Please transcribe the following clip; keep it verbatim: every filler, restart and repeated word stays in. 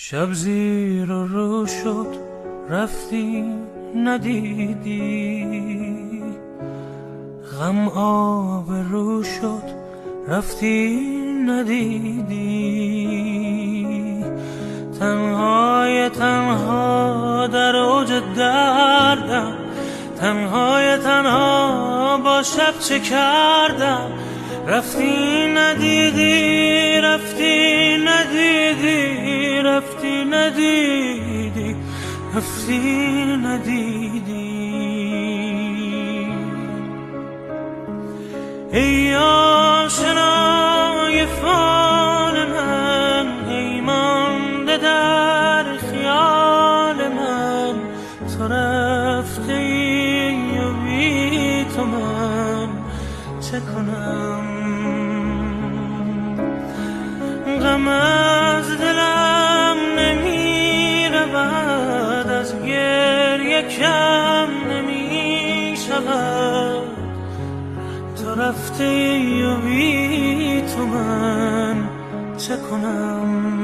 شب زیر و رو شد رفتی ندیدی، غم آب رو شد رفتی ندیدی. تنهای تنها در اوج دردم، تنهای تنها با شب چه کردم. رفتی ندیدی، رفتی ندیدی، رفتی ندیدی، رفتی ندیدی. ای آشنای فال من، ای مانده در خیال من، تو رفته ای و بی تو من چه کنم؟ غم از دلم نمی رود، از گریه کم نمی شود. تو رفته ای و بی تو من چه کنم؟